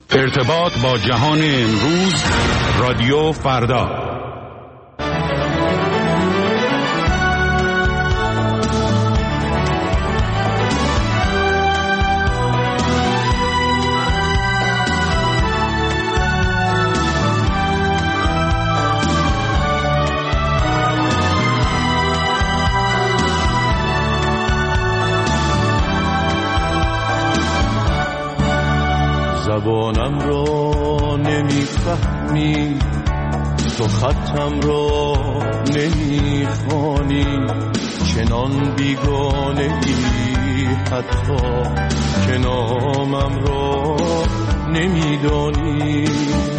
ارتباط با جهان امروز، رادیو فردا. زبانم را نمیفهمی، تو خطم را نمیخوانی، چنان بیگانه ای حتی که نامم را نمیدانی.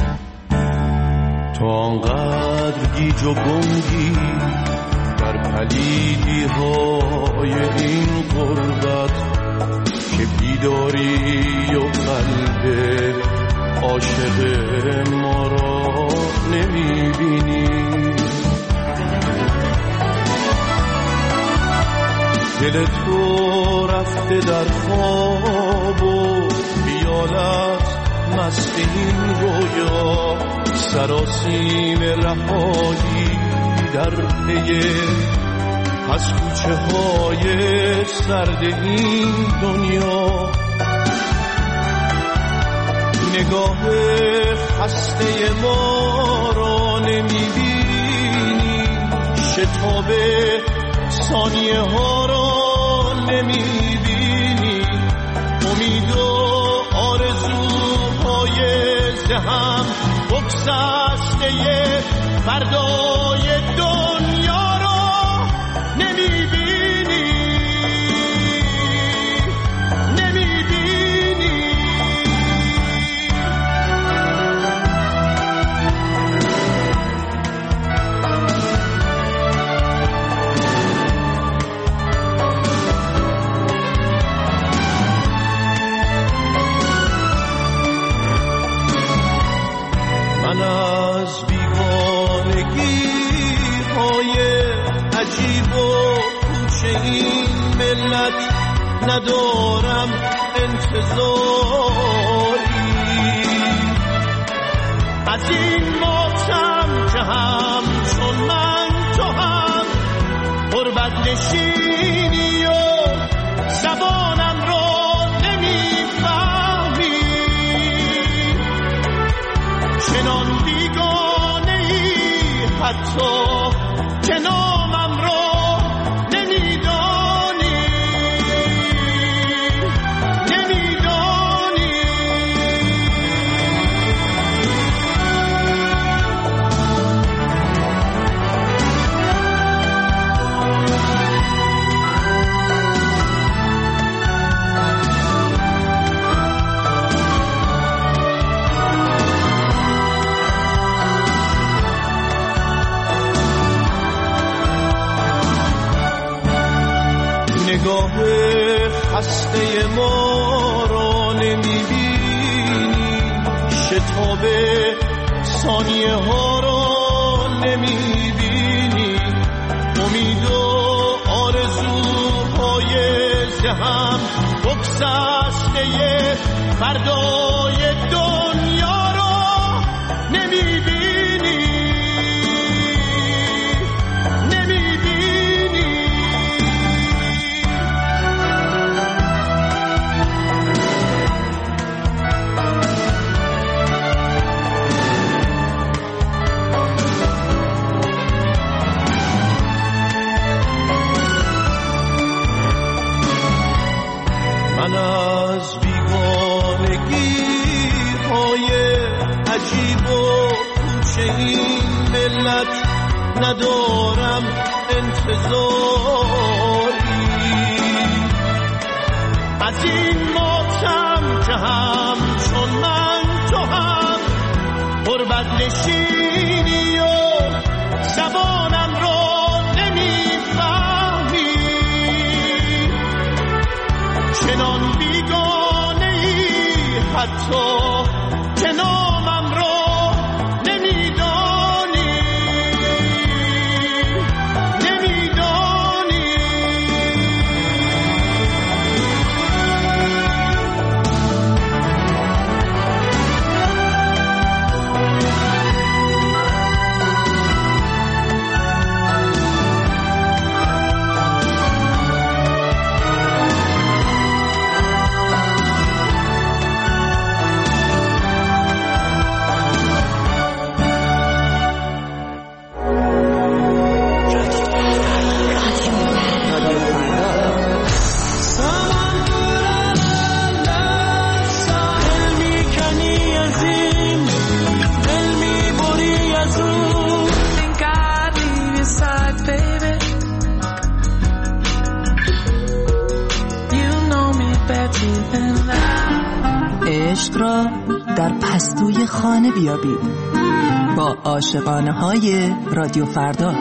تو آنقدر گیج و گنگی در پلیدی های این غربت که بیداری و قلب عاشق ما را نمیبینی. دل تو رفته در خواب و خیالت مست این رویا، سراسیم رهایی در پی از کوچه های سرد این دنیا. نگاه خسته ما را نمیبینی، شتاب ثانیه ها را نمیبینی، امید و آرزوهای ذهن بگذشته فردای دنیا را نمیبینی. من از بیگانگی های عجیب و کوچه این ملت ندارم انتظاری، از این ماتم که هم چون من تو هم غربت نشینی و زبانم را نمیفهمی، چنان بیگانه ای حتی که نامم را نمیدانی. نگاه خسته ما را نمیبینی، شتاب ثانیه ها را نمیبینی، امید و آرزوهای ذهن بگذشته فردای دنیا را نمیبینی. من از بیگانگی های عجیب و کوچه این ملت ندارم انتظاری، از این ماتم که هم چون من تو هم غربت نشینی و زبانم را نمیفهمی، چنان بیگانه ای حتی که نامم را نمیدانی. عشق را در پستوی خانه بیابید با عاشقانه های رادیو فردا.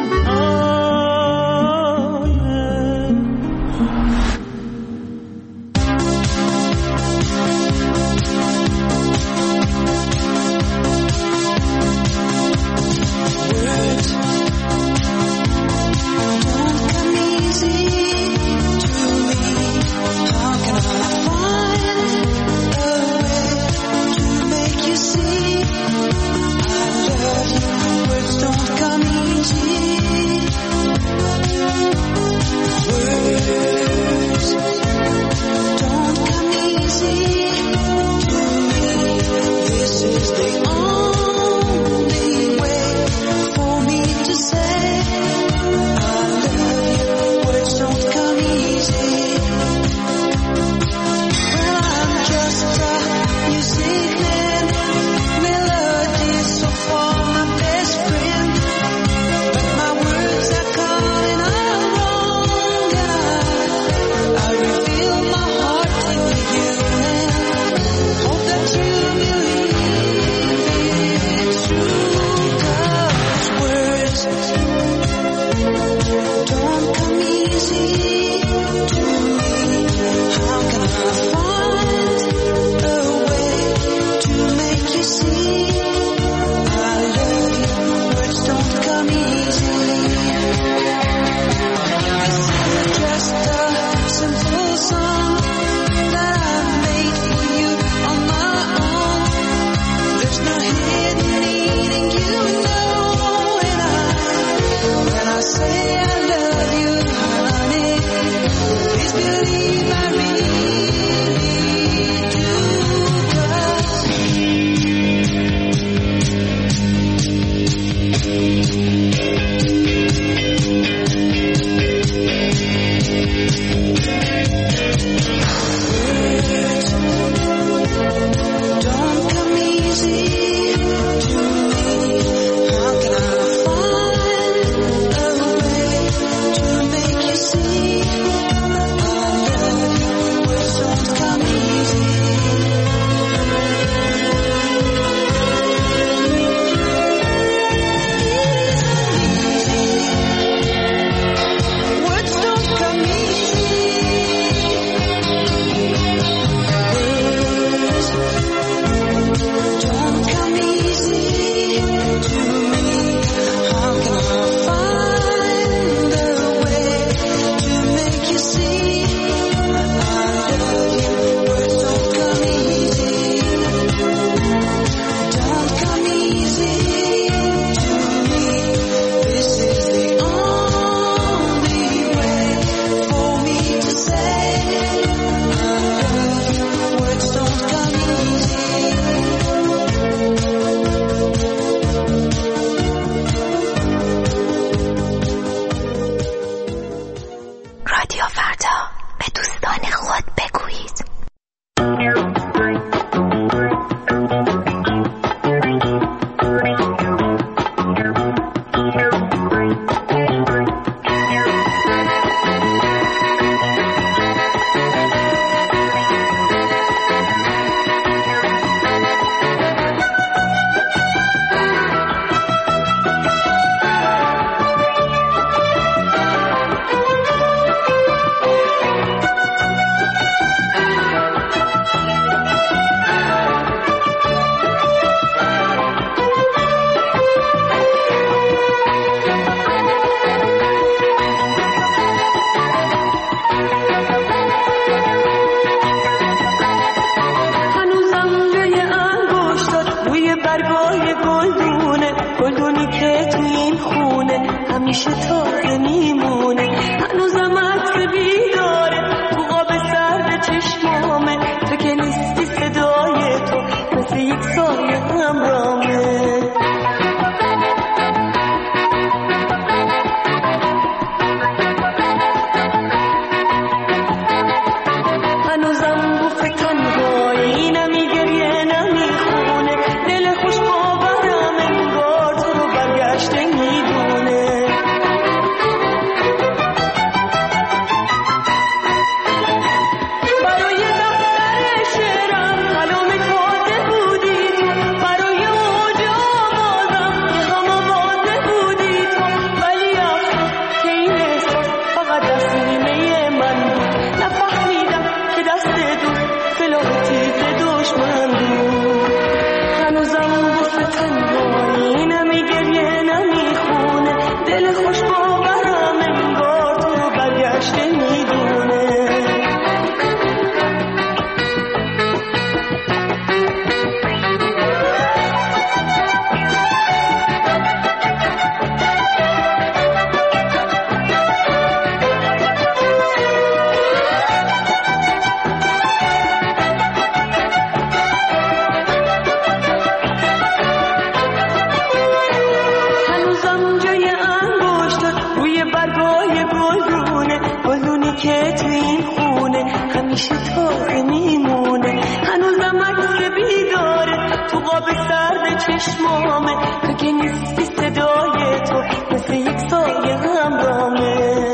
قاب سرد چشمامه، تو که نیستی صدای تو مثل یک سایه همراهمه.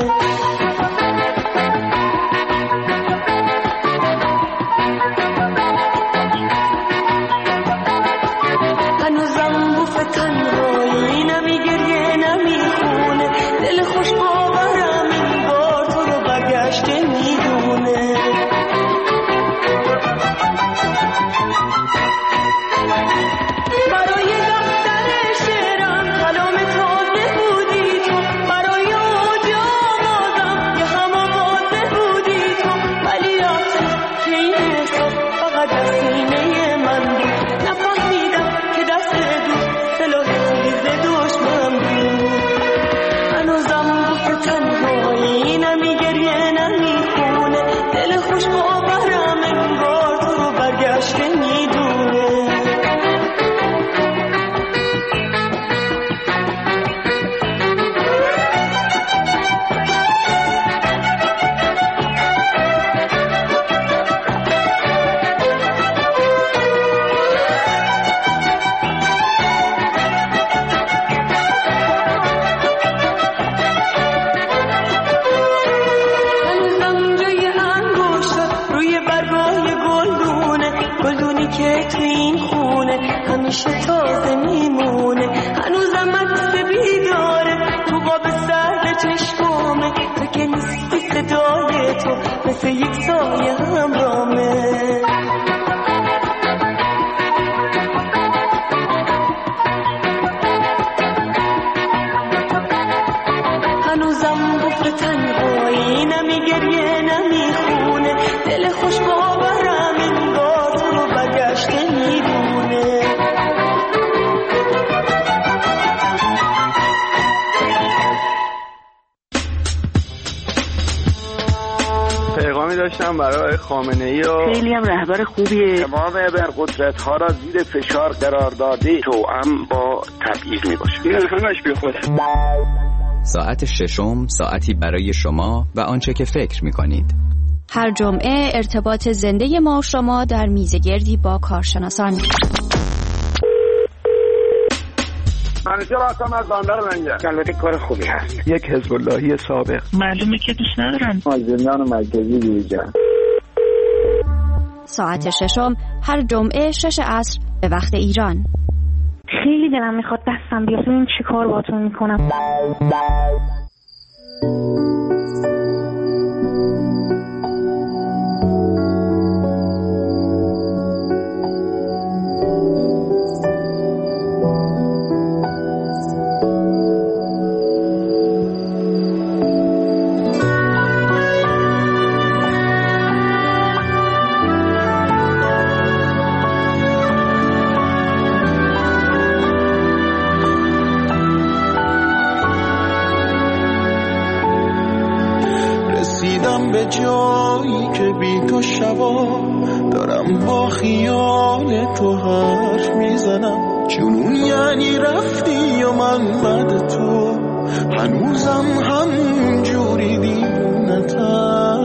هنوزم بوف تنهایی نمیگریه نمیخونه، دل خوش باورم این بار تو رو برگشته میدونه. برای دفتر شعرم کلام تازه بودی تو، برای اوج آوازم یه هم آوازه بودی تو، ولی افسوس که این احساس فقط از سینه من بود. نفهمیدم که دست دوست سلاح تیز دشمن بود. هنوزم بوف تنهایی نمیگریه نمیخونه، دل خوش باورم انگار تو رو برگشته میدونه. هنوزم جای انگشت روی برگای گلدونه، گلدونی که تو این خونه همیشه تازه میمونه. هنوزم عکس بیداره تو قاب سرد چشمامه، تو که نیستی صدای تو مثل یک سایه همراهمه. هنوزم بوف تنهایی نمیگریه نمیخونه، دل خوش باورم انگار تو رو برگشته میدونه. پیغامی داشتم برای خامنه‌ای و خیلی هم رهبر خوبیه. تمام ابرقدرت‌ها را زیر فشار قرار داده، توأم با تبعیض میباشه. این همش بی خود. ساعت ششم، ساعتی برای شما و آنچه که فکر می‌کنید. هر جمعه ارتباط زنده ما و شما در میزگردی با کارشناسان. همیشه راستم از بندر منگه. البته کار خوبی هست. یک حزب اللهی سابق. معلومه که دوست ندارن. از زندان مرکزی بیرون. ساعت ششم هر جمعه 6 عصر به وقت ایران. خیلی دلم میخواد دستم بیاد این چی کار باتون میکنم. به جایی که بی تو شبا دارم با خیال تو حرف میزنم. جنون یعنی رفتی و من بعد تو هنوزم همون جوری دیوونتم.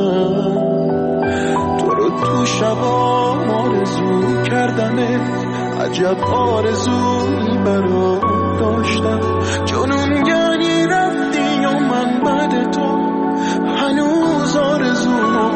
تو رو تو شبا آرزو کردمت، عجب آرزویی برات داشتم. جنون یعنی رفتی و من بعد تو هنوز آرزو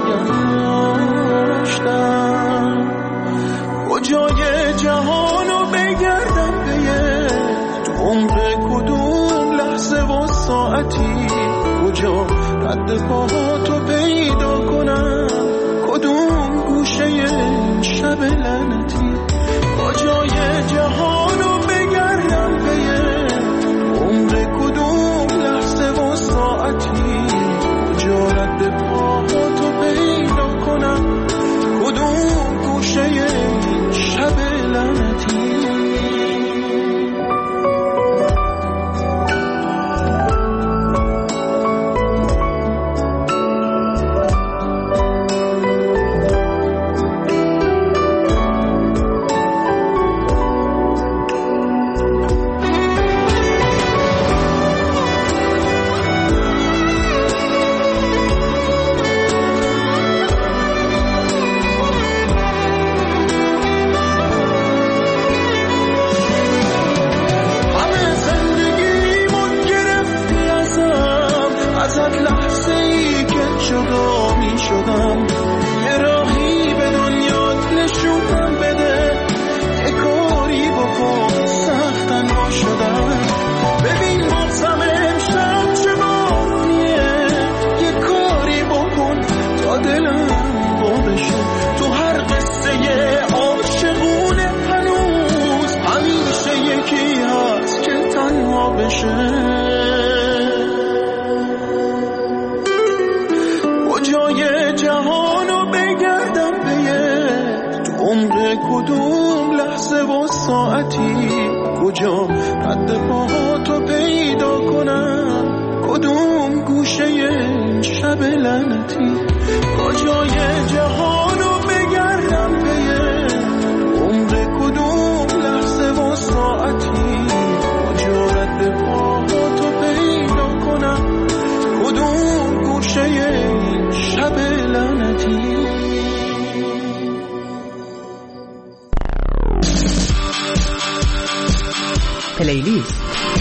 نگه داشتم. کجای جهانو بگردم به تو عمر کدوم لحظه و ساعتی، کجا رد پاهاتو پیدا کنم، کدوم گوشه شب لعنتی. کجای جهانو بگردم به تو عمر کدوم لحظه و ساعتی، رد پاهاتو پیدا کنم، کدوم گوشه شب لعنتی. عمر کدوم لحظه و ساعتی، کجا رد پاهاتو پیدا کنم، کدوم گوشه این شب لعنتی، کجای جهانو بگردم پیه، عمر کدوم لحظه و ساعتی، کجا رد پاهاتو پیدا کنم، کدوم گوشه این شب لعنتی. پلیلیست.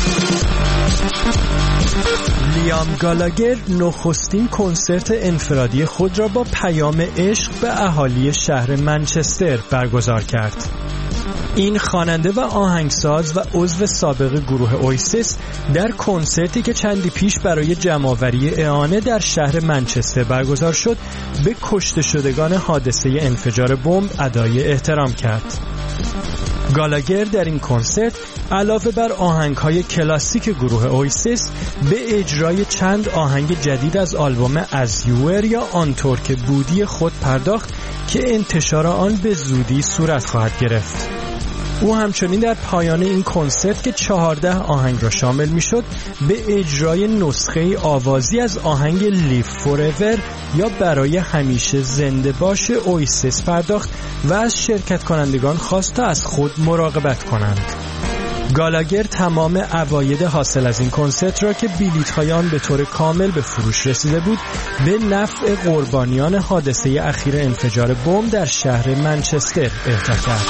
لیام گالاگر نخستین کنسرت انفرادی خود را با پیام عشق به اهالی شهر منچستر برگزار کرد. این خواننده و آهنگساز و عضو سابق گروه اویسیس در کنسرتی که چندی پیش برای جمع‌آوری اعانه در شهر منچستر برگزار شد، به کشته شدگان حادثه انفجار بمب ادای احترام کرد. گالاگر در این کنسرت علاوه بر آهنگ‌های کلاسیک گروه اویسیس به اجرای چند آهنگ جدید از آلبوم از یوور یا آنطور که بودی خود پرداخت که انتشار آن به زودی صورت خواهد گرفت. او همچنین در پایان این کنسرت که 14 آهنگ را شامل می‌شد به اجرای نسخه آوازی از آهنگ لیو فوراور یا برای همیشه زنده باش اویسیس پرداخت و از شرکت کنندگان خواست تا از خود مراقبت کنند. گالاگر تمام عواید حاصل از این کنسرت را که بلیط‌های آن به طور کامل به فروش رسیده بود به نفع قربانیان حادثه اخیر انفجار بمب در شهر منچستر اهدا کرد.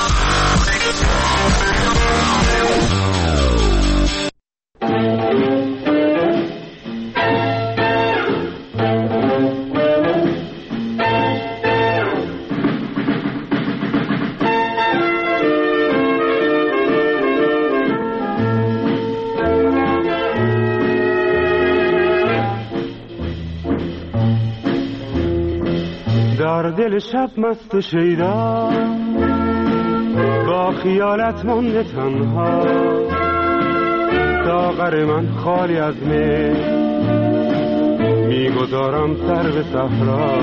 در دل شب مست و شیدا با خیالت مانده تنها، ساغر من خالی از می میگذارم سر به صحرا،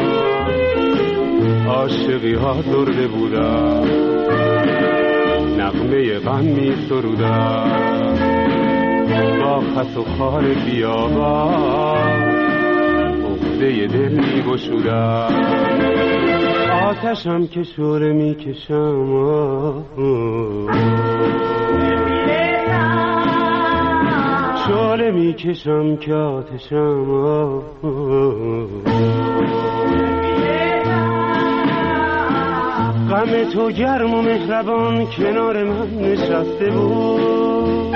عاشقی ها درده بودم نغمه غم می سرودم، با خس و خار بیابان عقده دل می گشودم، آتشم که شعله می کشم شعله می کشم که آتشم غم تو گرم و مهربان کنار من نشسته بود،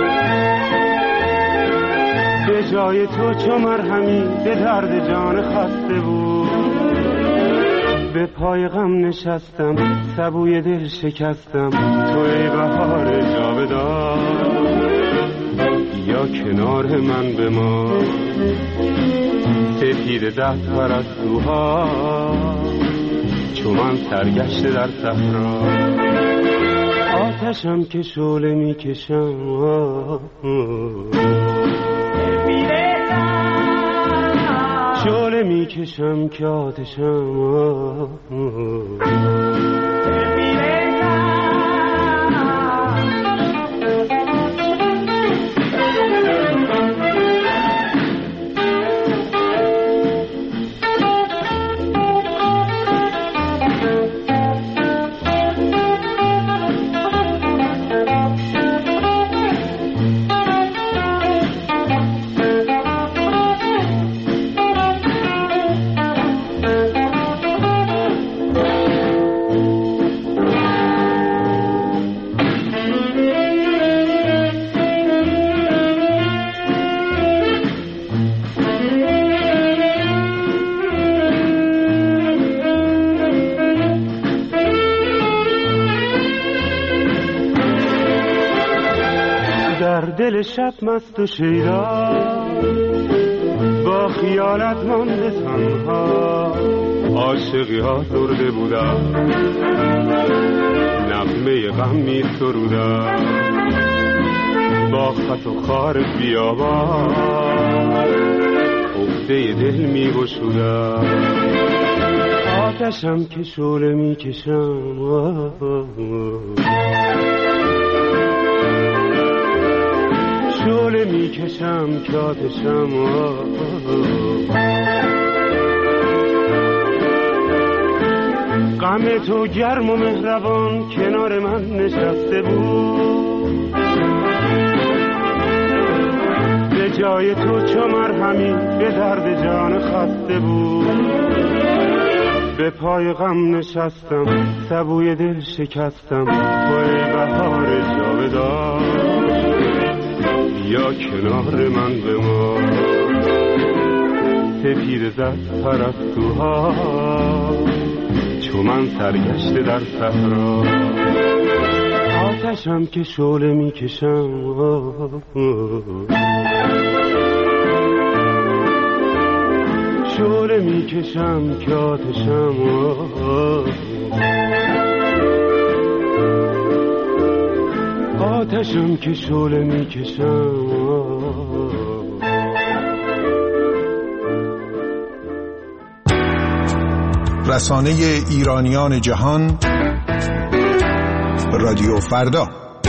به جای تو چو مرهمی به درد جان خسته بود، به پای غم نشستم سبوی دل شکستم، تو ای بهار جاودان یا کنار من بمان، سپید دست پرستوها چو من سرگشته در صحرا، آتشم که شعله می کشم شعله می کشم که آتشم دل شب مست و شیدا با خیالت مانده تنها، عاشقی ها درده بودم نغمه غم می سرودم، با خط و خار بیابان عقده دل می گشودم، آتشم که شعله میکشم، شعله میکشم که آتشم، غم تو گرم و مهربان کنار من نشسته بود، به جای تو چو مرهمی به درد جان خسته بود. به پای غم نشستم سبوی دل شکستم، تو ای بهار جاودان یا کنار من بمان. سپیده زد پرستوها چو من سرگشته در صحرا، آتشم که شعله میکشم، شعله میکشم که آتشم، آتشم که شعله میکشم. رسانه ایرانیان جهان، رادیو فردا.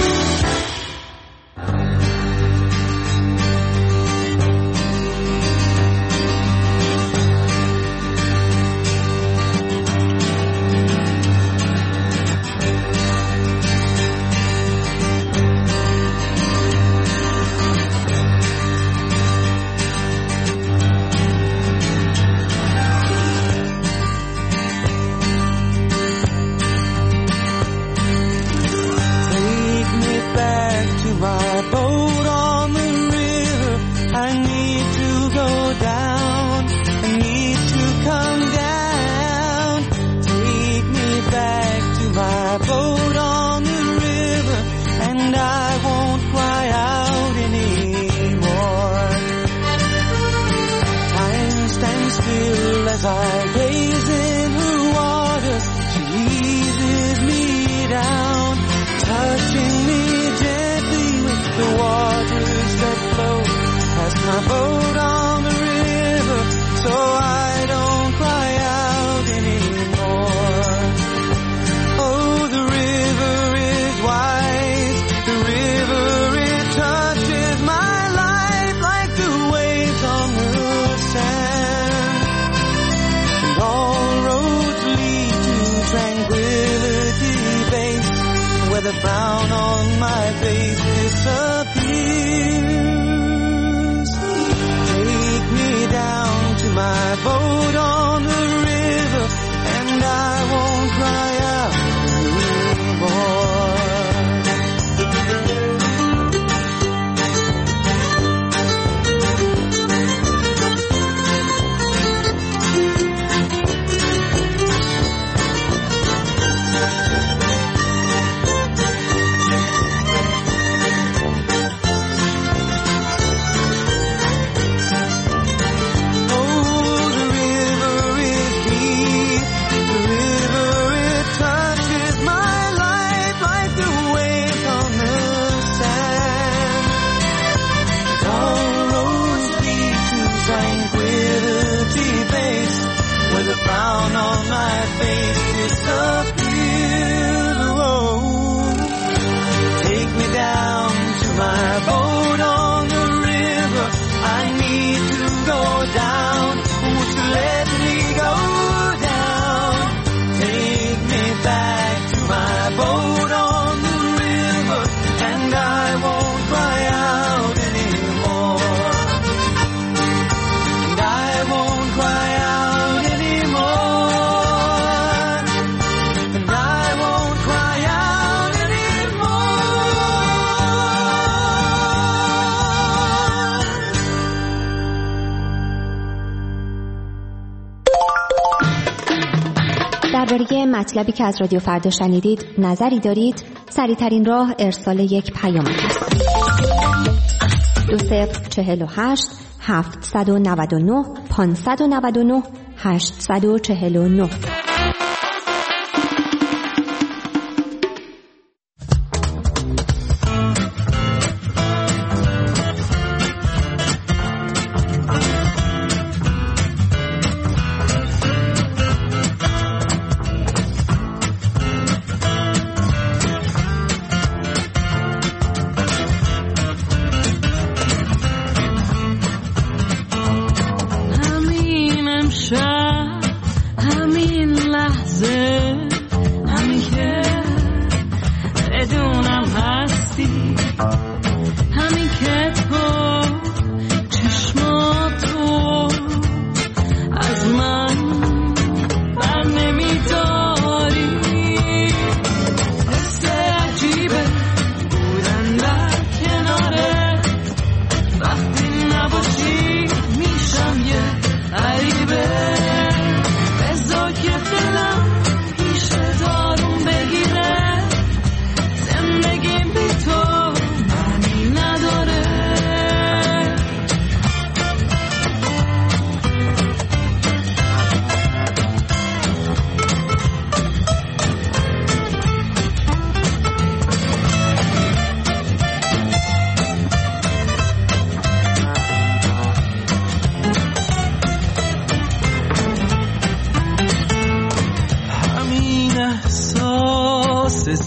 درباره مطلبی که از رادیو فردا شنیدید نظری دارید؟ سریع‌ترین راه ارسال یک پیام است. 2048 799 599 849.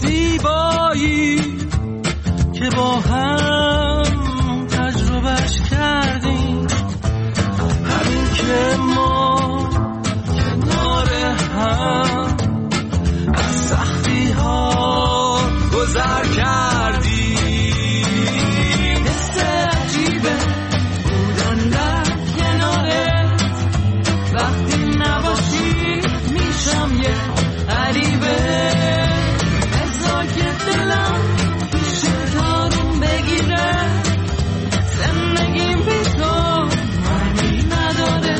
زیبایی که با هم تجربهش کردیم، همین که ما کنار هم از سختی ها گذر کردیم. حس عجیبه بودن در کنارت، وقتی نباشی میشم یه غریبه. بذار که دلم پیش دارون بگیره، زندگیم بی تو معنی نداره.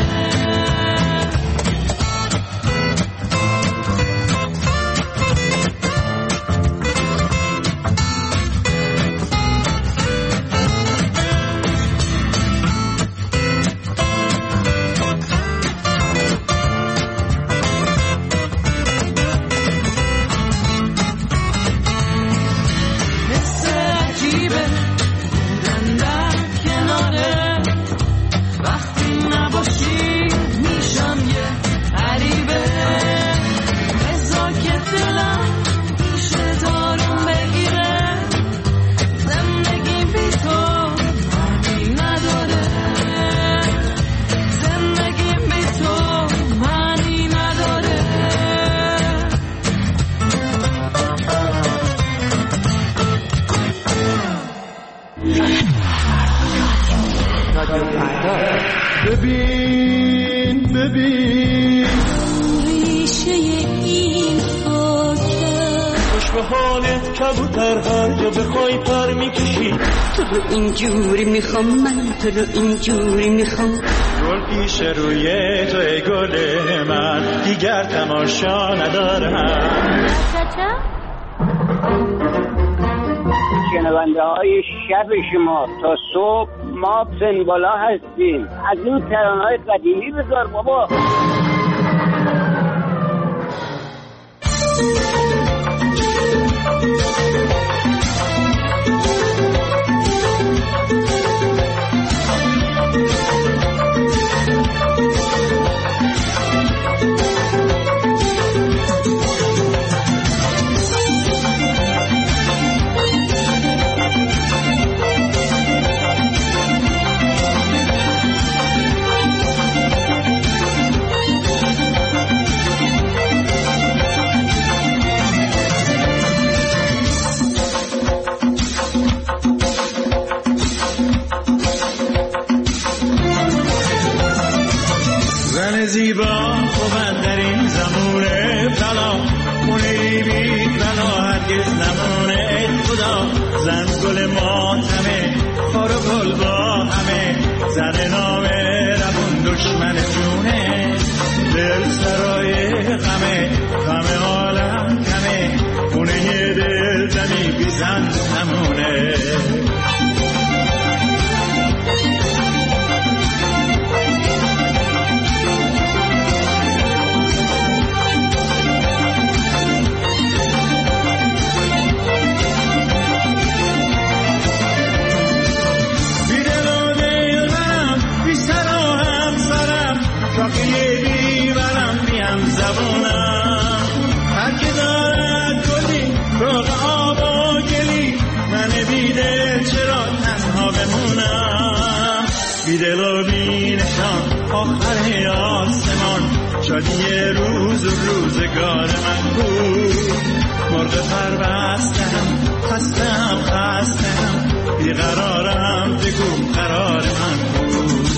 ببین ریشه این خاکه، خوش به حالت کبوتر، هر جا بخوای پر میکشی. تو رو اینجوری میخوام، من تو رو اینجوری میخوام. گل پیش روی توی گل من، دیگر تماشا ندارم. شنونده های شب شما تا صبح ما سنبالا هستیم. از این ترانه‌های قدیمی بذار بابا. زیبا خوبت در این زمونه بلا، خونه بی بلا هرگز نمونه. خدا زن گل ماتمه، خار و گل با همه، زن نامه ربون دشمن جونه. دل سرای غمه، غم عالم کمه، خونه دل زنی بی زن نمونه. بیدل و بینشان آخر آسمان، شادی روز و روزگار من بود. مرغ پربستم، خستم بیقرارم، بگو قرار من بود.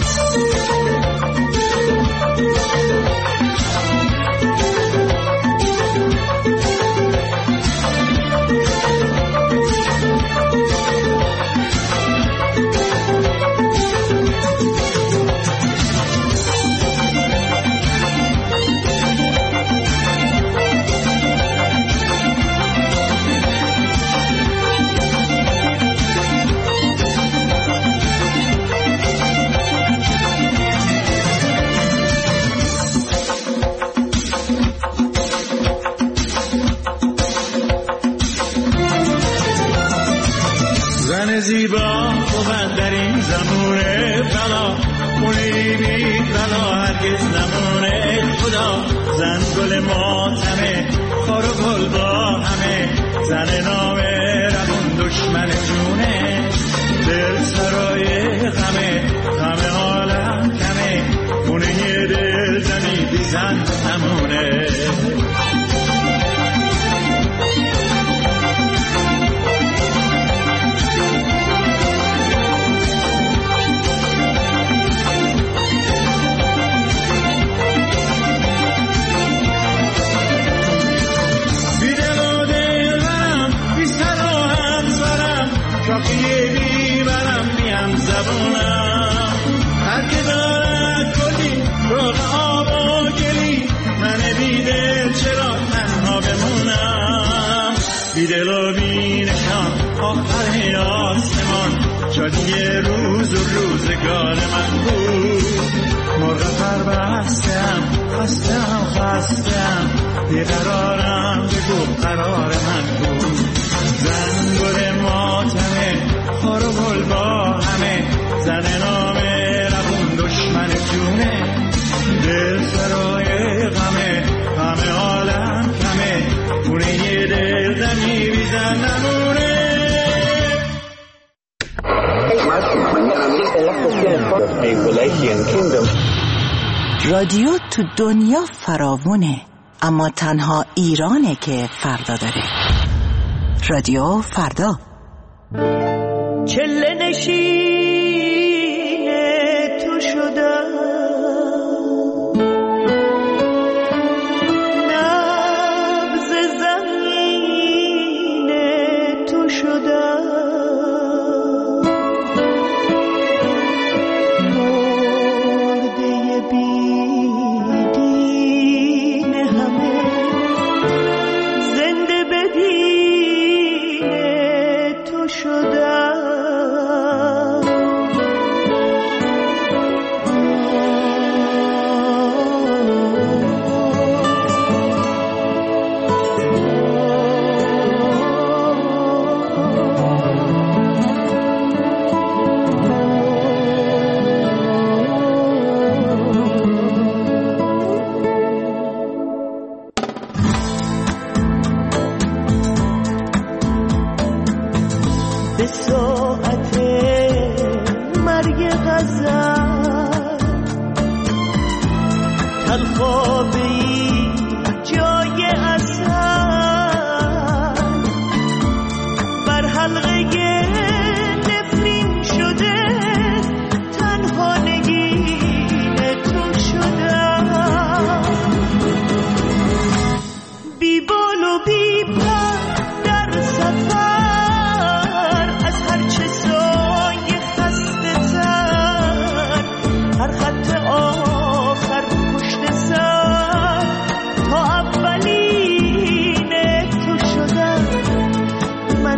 زیبا خوبت در این زمونه بلا، خونه بی بلا هرگز نمونه. خدا زن گل ماتمه، خار و گل با همه، زن نامه رمون دشمن جونه دل سرای غمه غم عالم کمه خونه دل زنی بی زن همونه هر که دارد کلی روغ آب و گلی من بیدل چرا تنها بمونم بیدل و بینشان آخر آسمان شادی روز و روزگار من بود مرغ پر بستم خستم بیقرارم بگو قرار من بود زنگل ماتمه خار و گل با همه زن نامه ربون دشمن جونه دل سرای غمه همه عالم کمه خونه یه دل زنی بی زن نمونه. رادیو تو دنیا فراوونه اما تنها ایرانه که فردا داره. رادیو فردا. چله نشین تو شدم نبض زمین تو شدم مرده بیدین همه زنده بدین تو شدم به ساعت مرگ غزل تلخابی جای اصل بر حلقه نفرین شده تنها نگین تو شدم بی بال و بی پر در سفر هرچه سایه خسته تر هر خط آخر پشت سر تا اولین تو شدم من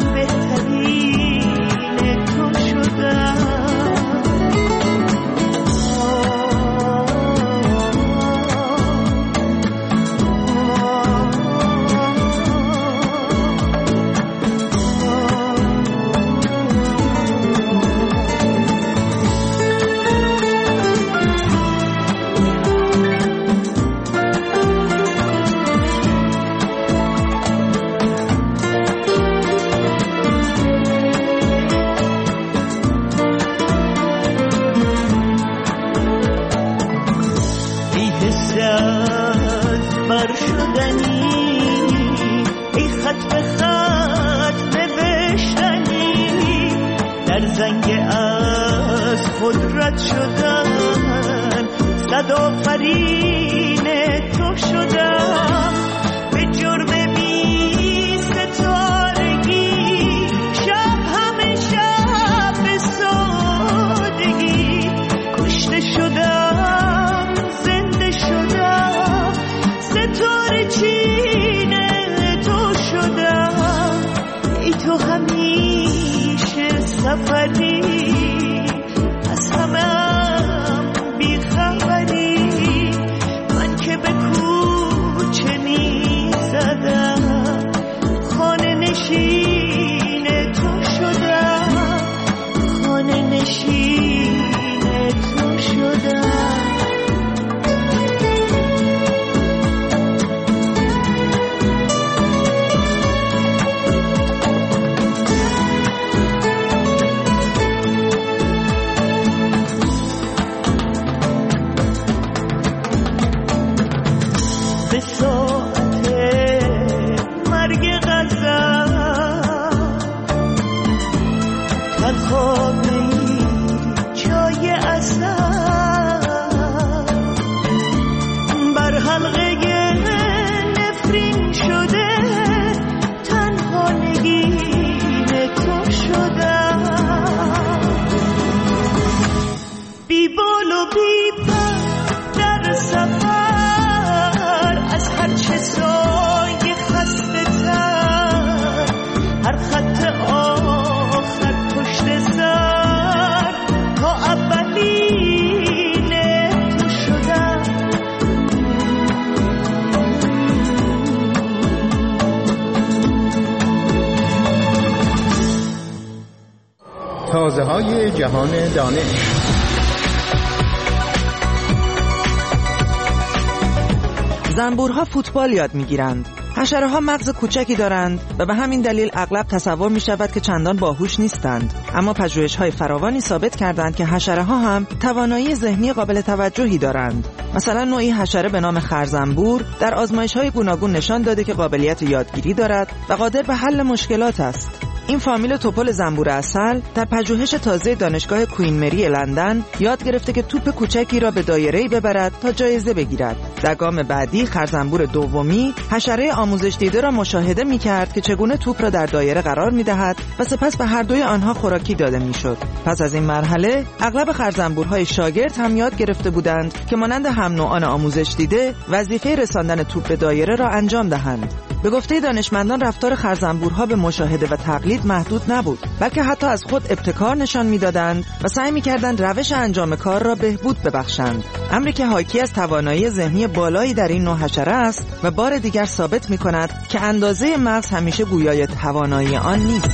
بهترین تو شدم بر شدنی ای خط به خط نوشتنی در زنگ از خود رد شدن صد آفرین تو شدم به جرم بی ستارگی شب همه شب به سادگی کشته شدم زنده شدم ستاره چینه تو شدم ای تو همیشه سفری از همم بیخبری من که به کوچه می تازه‌های جهان دانش. زنبورها فوتبال یاد میگیرند. حشره‌ها مغز کوچکی دارند و به همین دلیل اغلب تصور می‌شود که چندان باهوش نیستند. اما پژوهش‌های فراوانی ثابت کردند که حشره‌ها هم توانایی ذهنی قابل توجهی دارند. مثلا نوعی حشره به نام خرزنبور در آزمایش‌های گوناگون نشان داده که قابلیت یادگیری دارد و قادر به حل مشکلات است. این فامیل توپل زنبور عسل در پژوهش تازه دانشگاه کوین مری لندن یاد گرفته که توپ کوچکی را به دایره‌ای ببرد تا جایزه بگیرد. در گام بعدی خرزنبور دومی حشره آموزش دیده را مشاهده می‌کرد که چگونه توپ را در دایره قرار می‌دهد و سپس به هر دوی آنها خوراکی داده می‌شد. پس از این مرحله اغلب خرزنبورهای شاگرد هم یاد گرفته بودند که مانند هم نوعان آموزش دیده وظیفه رساندن توپ به دایره را انجام دهند. به گفته دانشمندان رفتار خرزنبورها به مشاهده و تقلید محدود نبود، بلکه حتی از خود ابتکار نشان می‌دادند و سعی می‌کردند روش انجام کار را بهبود ببخشند. امری که حاکی از توانایی ذهنی بالایی در این نوع حشره است و بار دیگر ثابت می‌کند که اندازه مغز همیشه گویای توانایی آن نیست.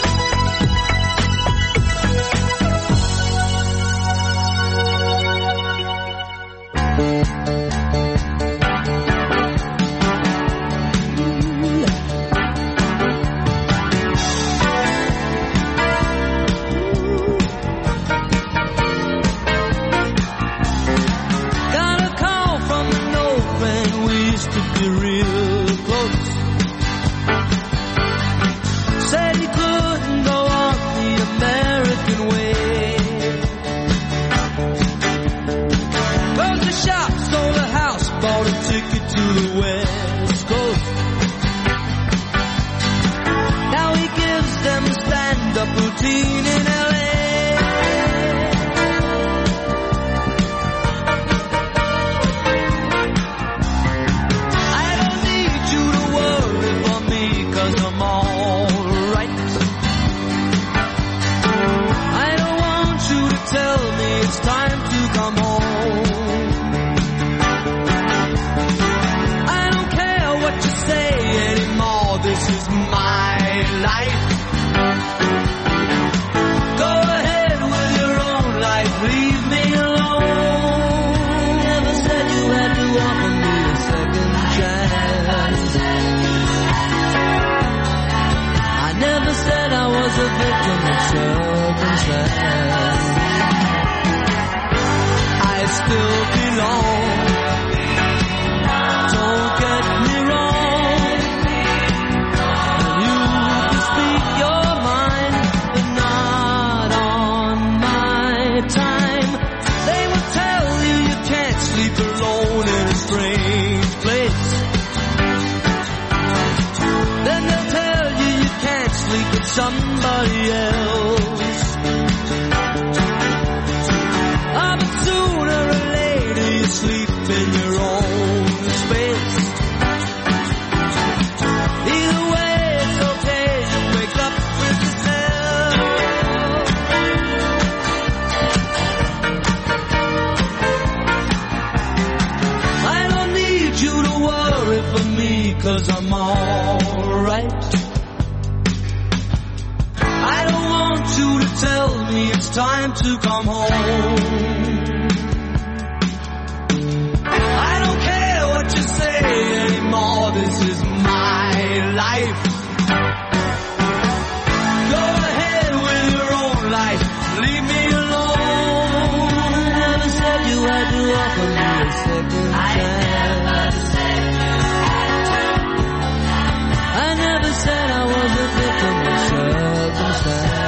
Somebody else. But sooner or later you sleep in your own space. Either way it's okay, you wake up with yourself. I don't need you to worry for me, 'cause I'm alright. You to tell me it's time to come home. I don't care what you say anymore, this is my life. Go ahead with your own life, leave me alone. I never said you had to offer me a second chance. I never said I was a victim of circumstance.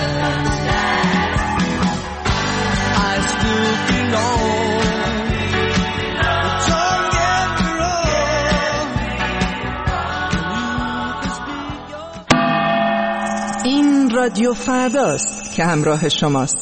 این رادیو فرداست که همراه شماست.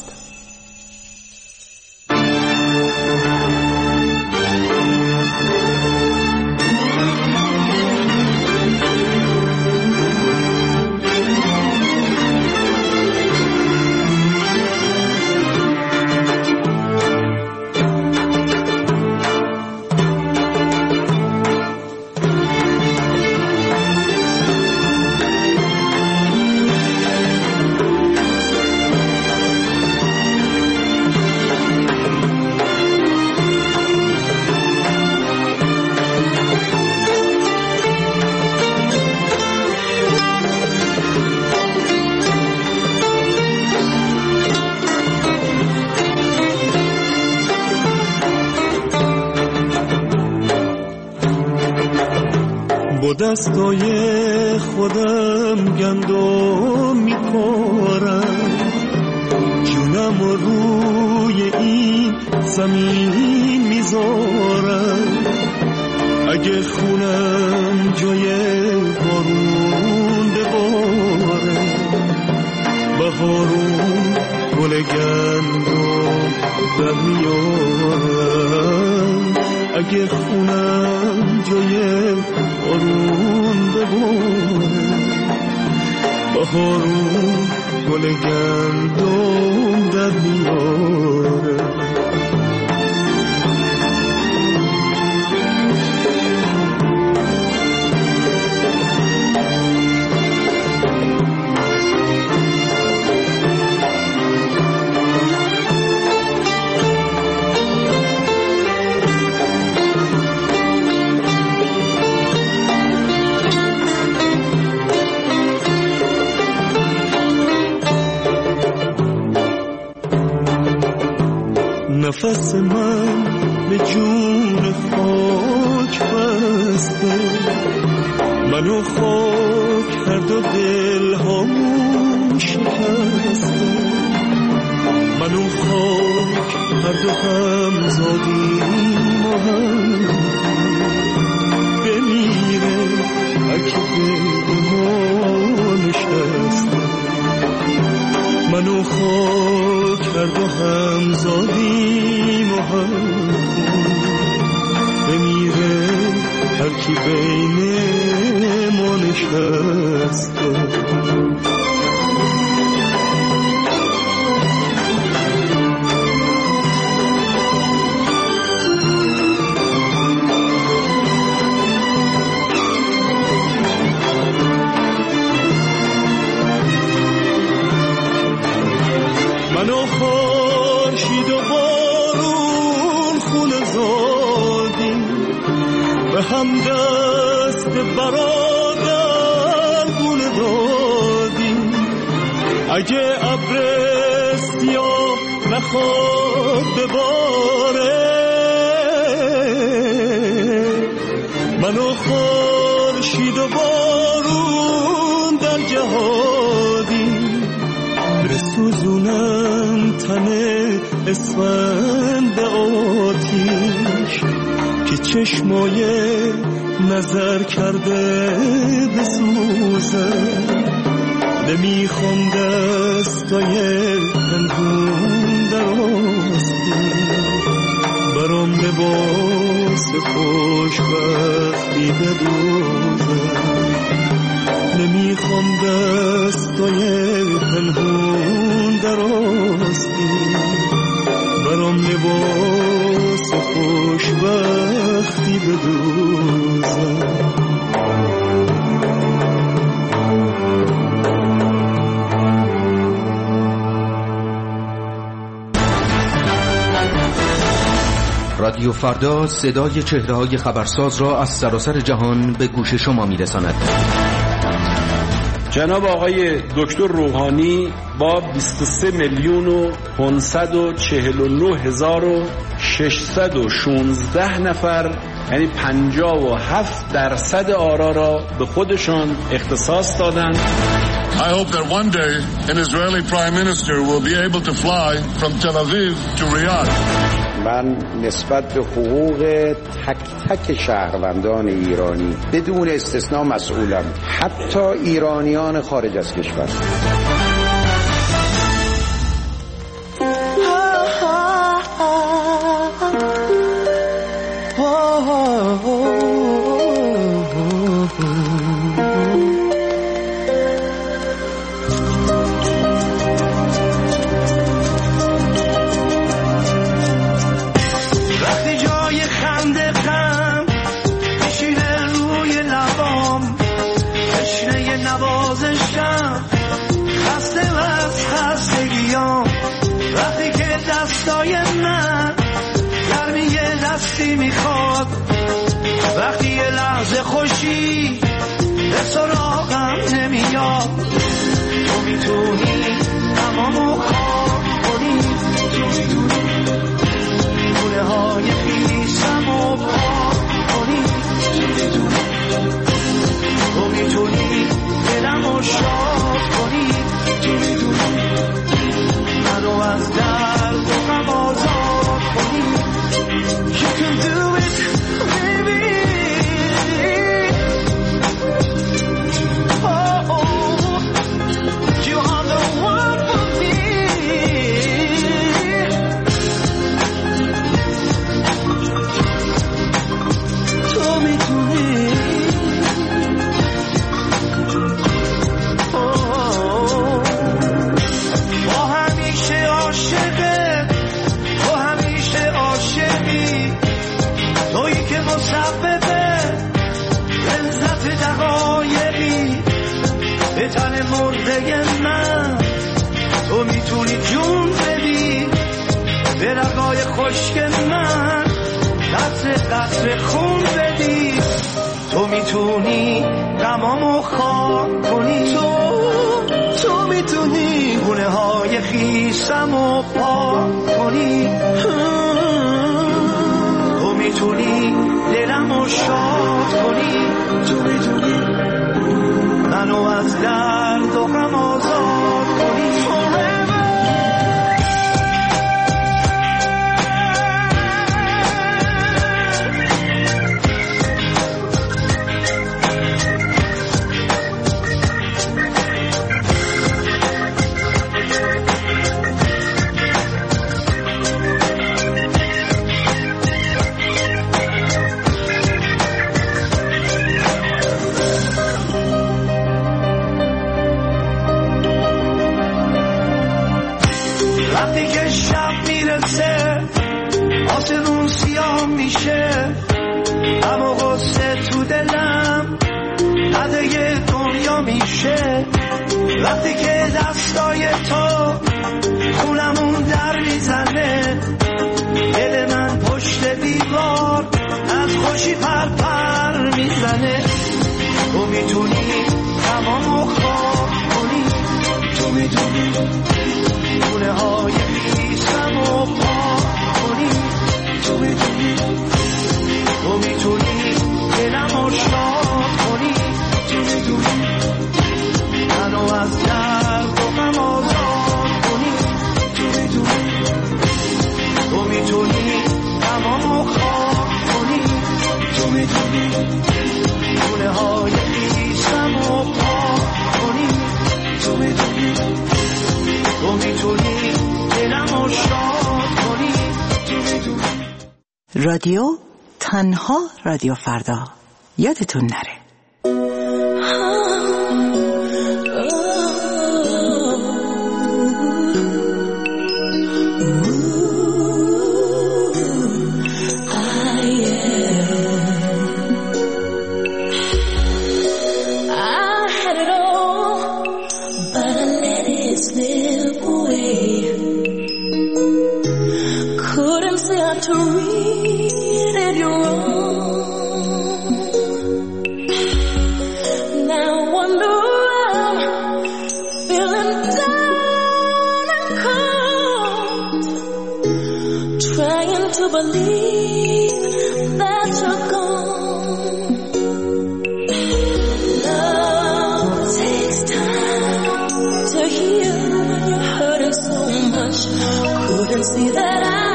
دستای خودم گندم میکارم، جونم روی این زمین میذارم. اگه خونم جای بارون بباره، بهارون گل گندم در میارم. اگه خونم جای بارون بباره، بهارون گل گندم در میاره. نفس من به جون خاک بسته، منو خاک کرد و دلهامون شکسته. منو خاک کرد و هم زادیم و هم بمیره اگه به ما نشسته. منو خاک کرد و هم زادیم و هم بمیره هر کی بین ما نشسته. منو خورشید و بارون خونه زادیم، به هم دست برادر گونه دادیم. اگه ابر سیاه نخواد بباره، منو خورشید و بارون در جهادیم. بسوزونم تنه اسفند آتیش که چشمای نظر کرده بسوزه. نمیخوام دستای پنهون در آستین، برام لباس خوشبختی بدوزه. نمیخوام دستای پنهون در آستین، برام لباس خوشبختی بدوزه. رادیو فردا صدای چهره‌های خبرساز را از سراسر جهان به گوش شما می‌رساند. جناب آقای دکتر روحانی با 23,549,616 نفر، یعنی 57% آرا را به خودشان اختصاص دادند. I hope that one day an Israeli prime minister will be able to fly from Tel Aviv to Riyadh. من نسبت به حقوق تک تک شهروندان ایرانی بدون استثنا مسئولم، حتی ایرانیان خارج از کشور. دستای من گرمی دستی میخواد، وقتی یه لحظه خوشی به سراغم نمیاد. تو میتونی تمامو خواب کنی، تو میتونی گونه های خیسمو پاک کنی، تو میتونی من، تو میتونی جون بدی به رگای خشک من، قطره قطره خون بدی، تو میتونی غمامو خاک کنی، تو میتونی گونه های خیسمو پاک کنی، تو میتونی دلمو شاد کنی، تو میتونی منو از درد و غم آزاد کنی. وقتی که شب میرسه آسمون سیاه میشه، غم و غصه تو دلم قدر دنیا میشه، وقتی که دستای تو خونمون در میزنه، دل من پشت دیوار از خوشی پر میزنه، تو میتونی تمامو خواب کنی، تو میتونی گونه های خیسم و پاک کنی، تو میتونی دلم رو شاد کنی، تو میتونی منو از درد و غم آزاد کنی، تو میتونی تمامو خواب کنی، تو میتونی گونه های خیسم و پاک کنی، تو میتونی دلم رو شاد کنی، تو میتونی. رادیو تنها رادیو فردا، یادتون نره. To read it wrong. Now I wonder I'm feeling down and cold, trying to believe that you're gone. Love takes time to heal when you're hurting so much. Couldn't see that